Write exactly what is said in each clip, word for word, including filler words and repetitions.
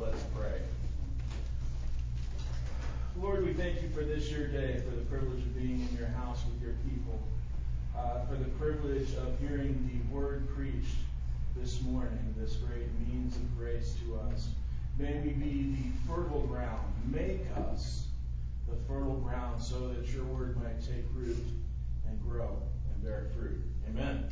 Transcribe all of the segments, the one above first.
Let's pray. Lord, we thank you for this your day, for the privilege of being in your house with your people, uh, for the privilege of hearing the word preached this morning, this great means of grace to us. May we be the fertile ground. Make us the fertile ground so that your word might take root and grow and bear fruit. Amen.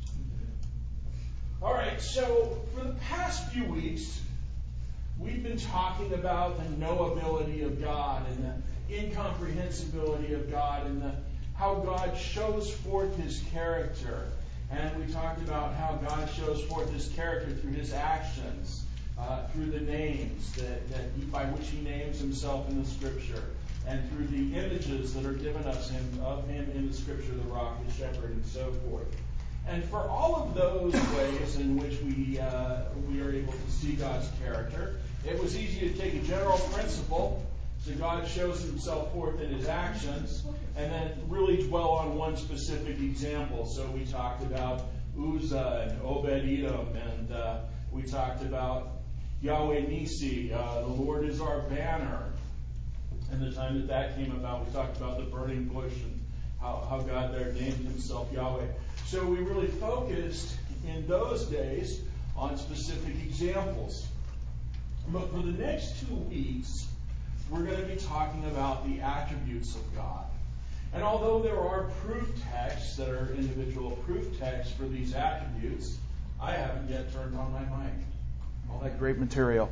All right, so for the past few weeks, we've been talking about the knowability of God and the incomprehensibility of God and the, how God shows forth his character. And we talked about how God shows forth his character through his actions, uh, through the names that, that he, by which he names himself in the Scripture, and through the images that are given us in, of him in the Scripture, the rock, the shepherd, and so forth. And for all of those ways in which we uh, we are able to see God's character, it was easy to take a general principle, so God shows himself forth in his actions, and then really dwell on one specific example. So we talked about Uzzah and Obed-Edom, and uh, we talked about Yahweh Nisi, uh, the Lord is our banner. And the time that that came about, we talked about the burning bush and how, how God there named himself Yahweh. So we really focused in those days on specific examples. But for the next two weeks, we're going to be talking about the attributes of God. And although there are proof texts that are individual proof texts for these attributes, I haven't yet turned on my mic. All that great material.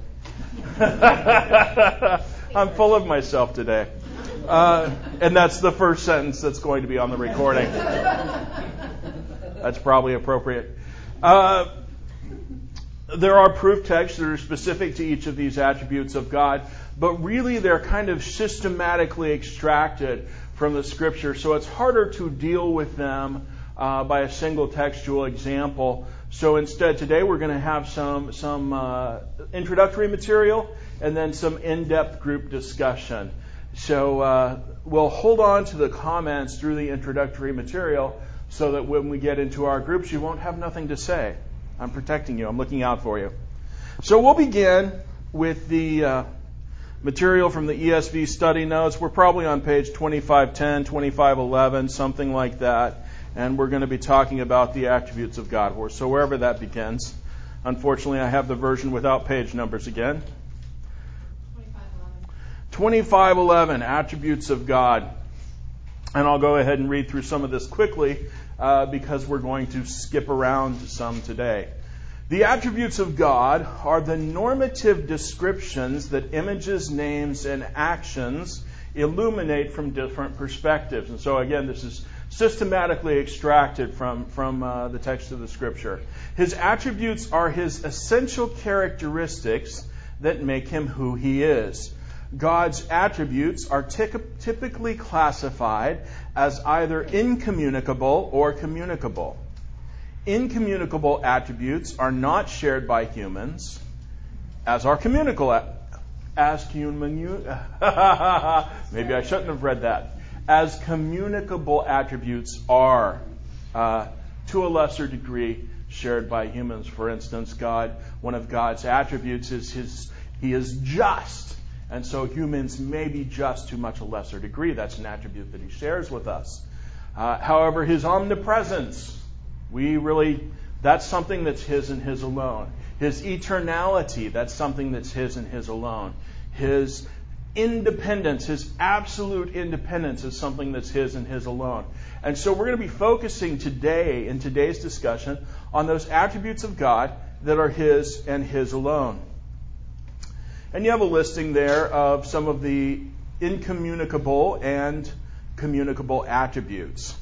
I'm full of myself today. Uh, and that's the first sentence that's going to be on the recording. That's probably appropriate. Uh, there are proof texts that are specific to each of these attributes of God, but really they're kind of systematically extracted from the Scripture, so it's harder to deal with them uh, by a single textual example. So instead, today we're going to have some some uh, introductory material and then some in-depth group discussion. So uh, we'll hold on to the comments through the introductory material so that when we get into our groups, you won't have nothing to say. I'm protecting you. I'm looking out for you. So we'll begin with the uh, material from the E S V study notes. We're probably on page twenty-five ten, twenty-five eleven, something like that. And we're going to be talking about the attributes of God. So wherever that begins. Unfortunately, I have the version without page numbers again. twenty-five eleven, attributes of God. And I'll go ahead and read through some of this quickly uh, because we're going to skip around to some today. The attributes of God are the normative descriptions that images, names, and actions illuminate from different perspectives. And so again, this is systematically extracted from, from uh, the text of the Scripture. His attributes are his essential characteristics that make him who he is. God's attributes are t- typically classified as either incommunicable or communicable. Incommunicable attributes are not shared by humans, as are communicable a- as communi- maybe I shouldn't have read that. As communicable attributes are, uh, to a lesser degree, shared by humans. For instance, God, one of God's attributes is his, he is just. And so humans may be just to much a lesser degree. That's an attribute that he shares with us. Uh, however, his omnipresence, we really, that's something that's his and his alone. His eternality, that's something that's his and his alone. His independence, his absolute independence is something that's his and his alone. And so we're going to be focusing today, in today's discussion, on those attributes of God that are his and his alone. And you have a listing there of some of the incommunicable and communicable attributes.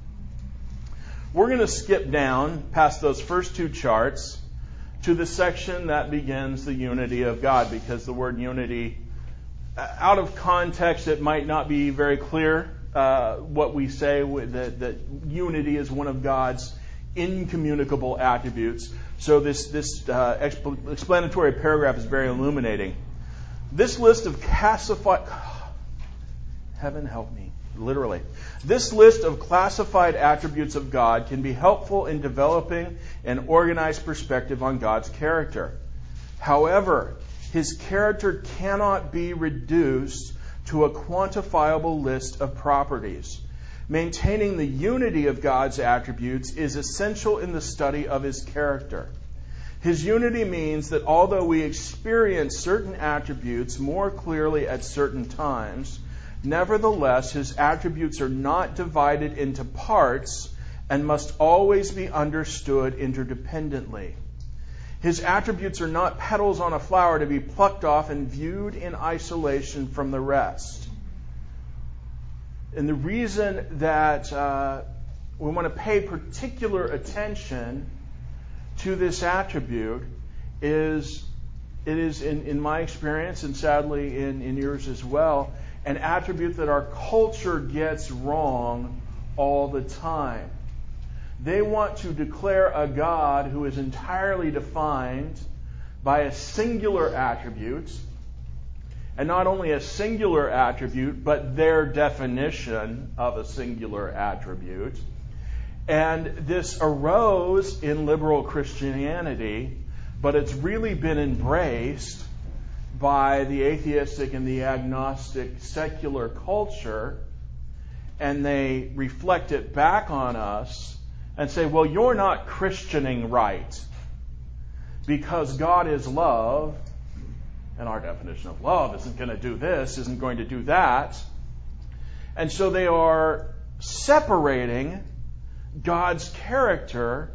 We're going to skip down past those first two charts to the section that begins the unity of God, because the word unity, out of context, it might not be very clear uh, what we say, that, that unity is one of God's incommunicable attributes. So this, this uh, expl- explanatory paragraph is very illuminating. This list of classified... Heaven help me, literally. This list of classified attributes of God can be helpful in developing an organized perspective on God's character. However, His character cannot be reduced to a quantifiable list of properties. Maintaining the unity of God's attributes is essential in the study of His character. His unity means that although we experience certain attributes more clearly at certain times, nevertheless, His attributes are not divided into parts and must always be understood interdependently. His attributes are not petals on a flower to be plucked off and viewed in isolation from the rest. And the reason that uh, we want to pay particular attention to this attribute is, it is, in, in my experience, and sadly in, in yours as well, an attribute that our culture gets wrong all the time. They want to declare a God who is entirely defined by a singular attribute, and not only a singular attribute, but their definition of a singular attribute. And this arose in liberal Christianity, but it's really been embraced by the atheistic and the agnostic secular culture, and they reflect it back on us and say, well, you're not Christianing right, because God is love, and our definition of love isn't going to do this, isn't going to do that. And so they are separating God's character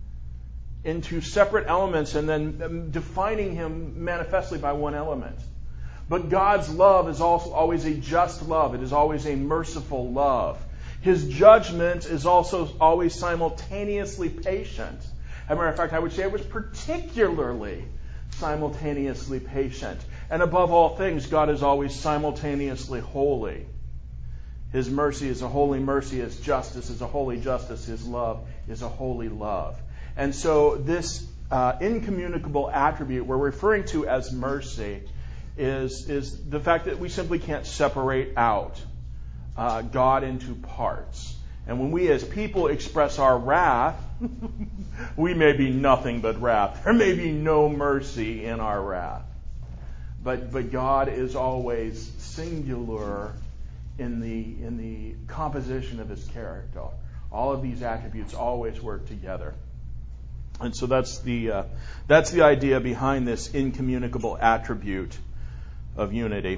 into separate elements and then defining Him manifestly by one element. But God's love is also always a just love. It is always a merciful love. His judgment is also always simultaneously patient. As a matter of fact, I would say it was particularly simultaneously patient. And above all things, God is always simultaneously holy. His mercy is a holy mercy. His justice is a holy justice. His love is a holy love. And so this uh, incommunicable attribute we're referring to as mercy is, is the fact that we simply can't separate out uh, God into parts. And when we as people express our wrath, we may be nothing but wrath. There may be no mercy in our wrath. But but God is always singular in the in the composition of His character. All of these attributes always work together. And so that's the uh, that's the idea behind this incommunicable attribute of unity.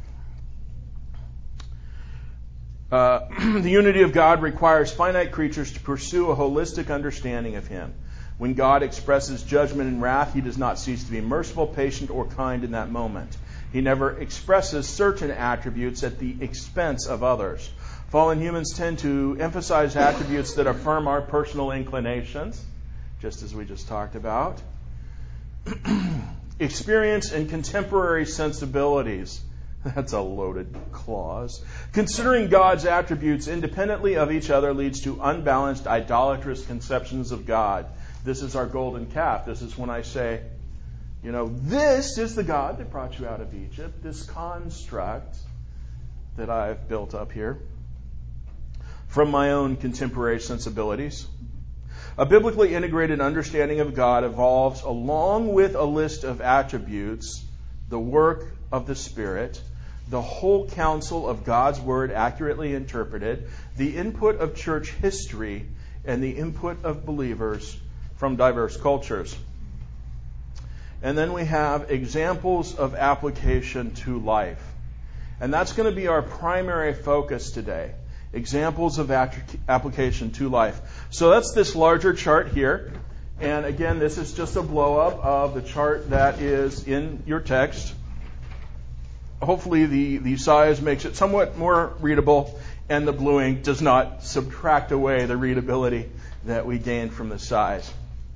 Uh, the unity of God requires finite creatures to pursue a holistic understanding of Him. When God expresses judgment and wrath, He does not cease to be merciful, patient, or kind in that moment. He never expresses certain attributes at the expense of others. Fallen humans tend to emphasize attributes that affirm our personal inclinations, just as we just talked about. Experience and contemporary sensibilities. That's a loaded clause. Considering God's attributes independently of each other leads to unbalanced, idolatrous conceptions of God. This is our golden calf. This is when I say, you know, this is the God that brought you out of Egypt, this construct that I've built up here from my own contemporary sensibilities. A biblically integrated understanding of God evolves along with a list of attributes, the work of the Spirit, the whole counsel of God's Word accurately interpreted, the input of church history, and the input of believers from diverse cultures. And then we have examples of application to life. And that's going to be our primary focus today. Examples of application to life. So that's this larger chart here. And again, this is just a blow-up of the chart that is in your text. Hopefully the, the size makes it somewhat more readable, and the blue ink does not subtract away the readability that we gained from the size.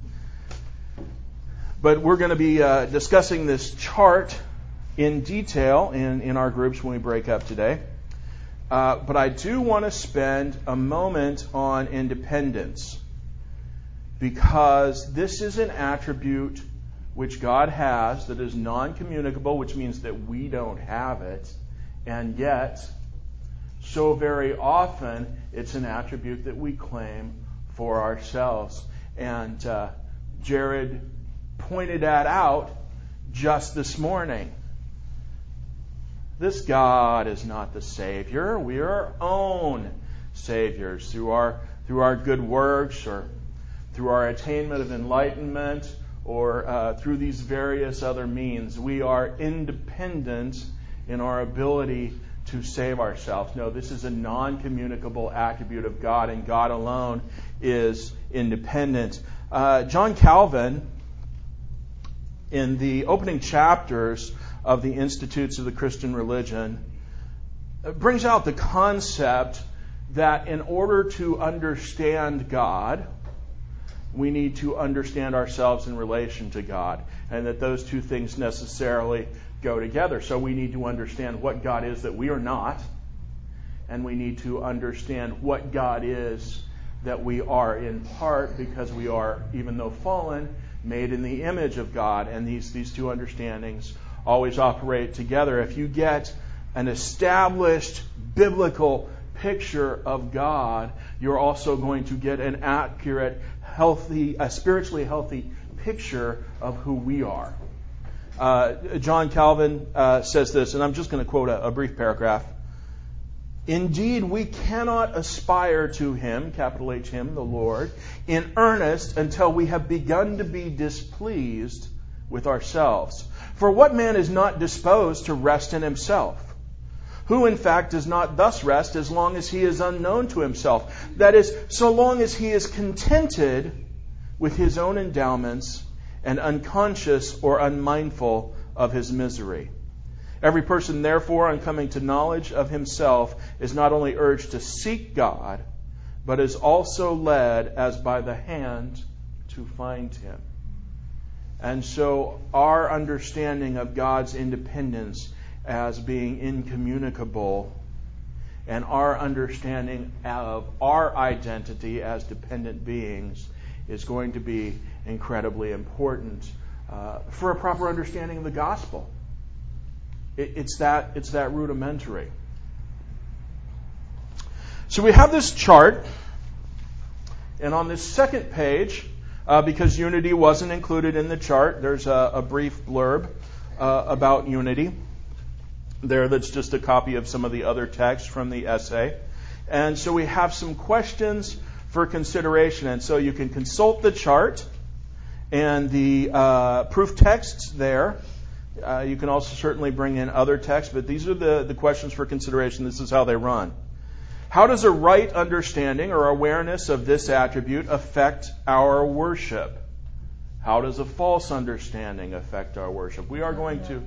But we're going to be uh, discussing this chart in detail in, in our groups when we break up today. Uh, but I do want to spend a moment on independence, because this is an attribute which God has that is non-communicable, which means that we don't have it, and yet, so very often, it's an attribute that we claim for ourselves. And uh, Jared pointed that out just this morning. This God is not the Savior. We are our own saviors through our through our good works, or through our attainment of enlightenment, or uh, through these various other means. We are independent in our ability to save ourselves. No, this is a non-communicable attribute of God, and God alone is independent. Uh, John Calvin, in the opening chapters of the Institutes of the Christian Religion, brings out the concept that in order to understand God, we need to understand ourselves in relation to God, and that those two things necessarily go together. So we need to understand what God is that we are not, and we need to understand what God is that we are in part, because we are, even though fallen, made in the image of God. And these, these two understandings always operate together. If you get an established biblical picture of God, you're also going to get an accurate, healthy, a spiritually healthy picture of who we are. Uh, John Calvin uh, says this, and I'm just going to quote a, a brief paragraph. Indeed, we cannot aspire to Him, capital H Him, the Lord, in earnest until we have begun to be displeased with ourselves. For what man is not disposed to rest in himself? Who, in fact, does not thus rest as long as he is unknown to himself? That is, so long as he is contented with his own endowments and unconscious or unmindful of his misery. Every person, therefore, on coming to knowledge of himself, is not only urged to seek God, but is also led as by the hand to find Him. And so our understanding of God's independence as being incommunicable, and our understanding of our identity as dependent beings, is going to be incredibly important uh, for a proper understanding of the gospel. It, it's that it's that rudimentary. So we have this chart, and on this second page, uh, because unity wasn't included in the chart, there's a, a brief blurb uh, about unity there that's just a copy of some of the other text from the essay. And so we have some questions for consideration. And so you can consult the chart and the uh, proof texts there. Uh, you can also certainly bring in other texts, but these are the, the questions for consideration. This is how they run. How does a right understanding or awareness of this attribute affect our worship? How does a false understanding affect our worship? We are going to...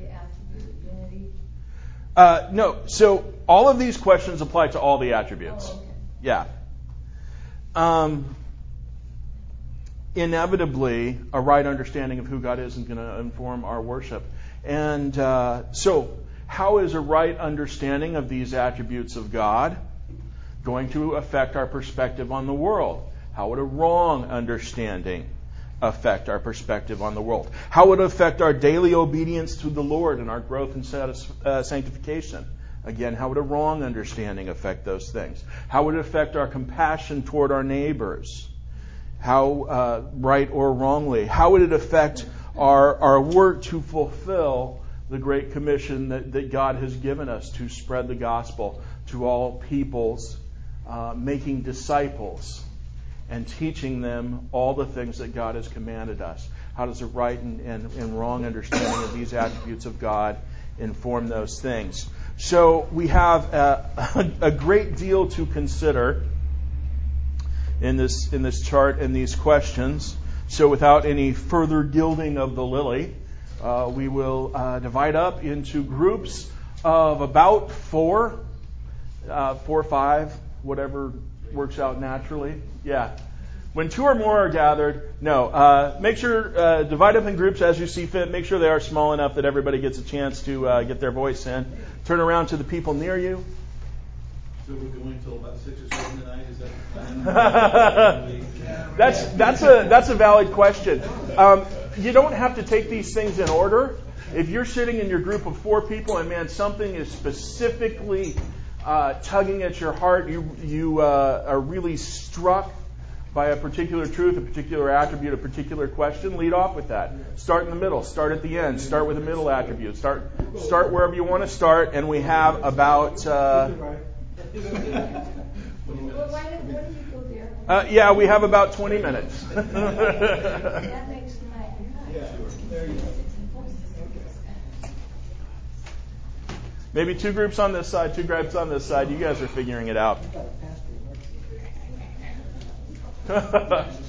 Uh, no, so all of these questions apply to all the attributes. Oh, okay. Yeah. Um, inevitably, a right understanding of who God is is going to inform our worship. And uh, so, how is a right understanding of these attributes of God going to affect our perspective on the world? How would a wrong understanding affect our perspective on the world? How would it affect our daily obedience to the Lord and our growth in satis- uh, sanctification? Again, how would a wrong understanding affect those things? How would it affect our compassion toward our neighbors? How, uh, right or wrongly? How would it affect our, our work to fulfill the Great Commission that, that God has given us to spread the gospel to all peoples, uh, making disciples and teaching them all the things that God has commanded us? How does a right and, and, and wrong understanding of these attributes of God inform those things? So we have a, a great deal to consider in this in this chart and these questions. So without any further gilding of the lily, uh, we will uh, divide up into groups of about four, uh, four or five, whatever works out naturally. Yeah. When two or more are gathered, no. Uh, make sure, uh, divide up in groups as you see fit. Make sure they are small enough that everybody gets a chance to uh, get their voice in. Turn around to the people near you. So we're going until about six or seven tonight? Is that the plan? that's that's a that's a valid question. Um, you don't have to take these things in order. If you're sitting in your group of four people and man, something is specifically uh, tugging at your heart, you you uh, are really struck by a particular truth, a particular attribute, a particular question, lead off with that. Start in the middle. Start at the end. Start with a middle attribute. Start start wherever you want to start. And we have about... Uh, uh, yeah, we have about twenty minutes. Maybe two groups on this side, two groups on this side. You guys are figuring it out.